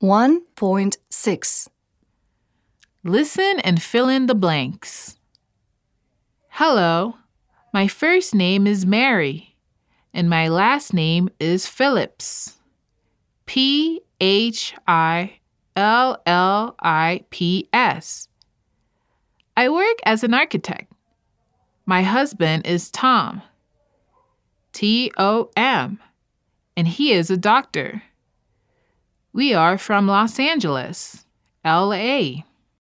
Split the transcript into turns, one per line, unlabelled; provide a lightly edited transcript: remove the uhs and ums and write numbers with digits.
1.6.
Listen and fill in the blanks. Hello, my first name is Mary, and my last name is Phillips. Phillips. I work as an architect. My husband is Tom. Tom, and he is a doctor. We are from Los Angeles, LA.